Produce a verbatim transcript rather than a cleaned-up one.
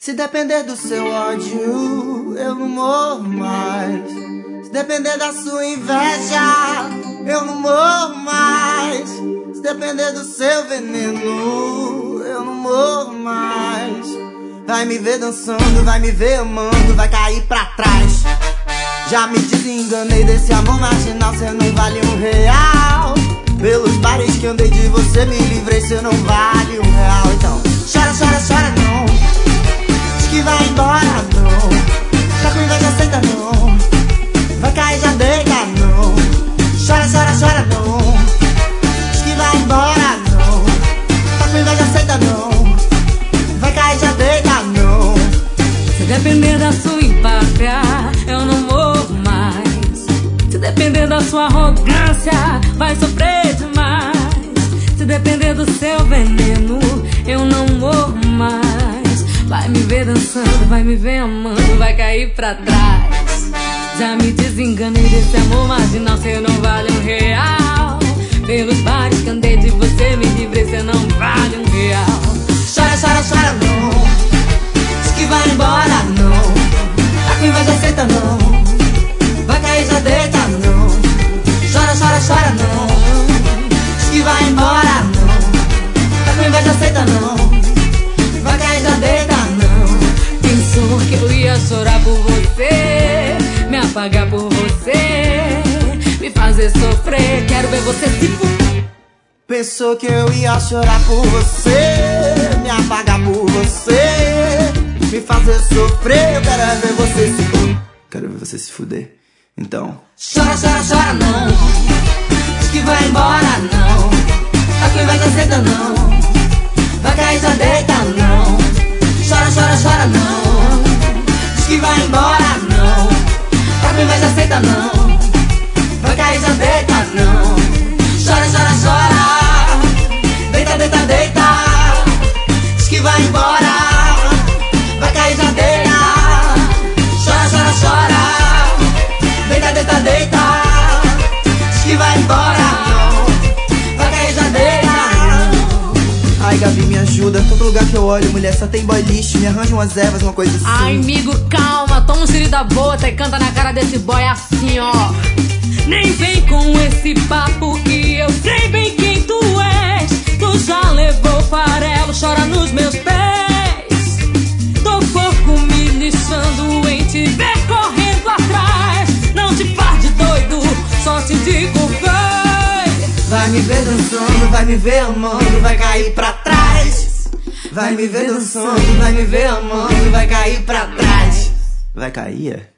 Se depender do seu ódio, eu não morro mais. Se depender da sua inveja, eu não morro mais. Se depender do seu veneno, eu não morro mais. Vai me ver dançando, vai me ver amando, vai cair pra trás. Já me desenganei desse amor marginal, cê não vale um real. Pelos bares que andei de você me livrei, cê não vale um real. Então chora, chora, chora não, diz que vai embora não, tá com inveja aceita não, vai cair já deita não. Chora, chora, chora não, diz que vai embora não, tá com inveja aceita não, vai cair já deita não. Se depender da sua empáfia, eu não morro mais. Se depender da sua arrogância, vai sofrer demais. Se depender do seu veneno, eu não morro mais. Vai me ver dançando, vai me ver amando, vai cair pra trás. Já me desenganei desse amor marginal, cê não vale um real. Pelos bares que andei de você me livrei, cê não vale um real. Chora, chora, chora não, diz que vai embora não, tá com inveja aceita não, vai cair já deita não. Chora, chora, chora não, diz que vai embora não, tá com inveja aceita não, vai cair já deita não. Pensou que eu ia chorar por você, me apagar por você, me fazer sofrer, quero ver você se fuder. Pensou que eu ia chorar por você, me apagar por você, me fazer sofrer. Eu quero ver você se fuder, quero ver você se fuder. Então chora, chora, chora não, diz que vai embora não, tá com inveja aceita não, vai cair já deita não. Chora, chora, chora não, diz que vai embora não, tá com inveja aceita não, vai cair já deita não. Chora, chora, chora, deita, deita, deita, diz que vai embora, vai cair já deita. Chora, chora, chora, deita, deita, deita, diz que vai embora, vai cair já deita. ai Gabi, me ajuda, todo lugar que eu olho, mulher, só tem boy lixo, me arranja umas ervas, uma coisa assim. Ai, amigo, calma, toma um tiro da bota e canta na cara desse boy assim, ó. Nem vem com esse papo que eu sei bem quem tu és. Tu já levou farelo, chora nos meus pés. Tô pouco me lixando em te ver correndo atrás. Não te faz de doido, só te digo vai. Vai me ver dançando, vai me ver amando, vai cair pra trás. Vai me ver dançando, vai me ver amando, vai cair pra trás. Vai cair?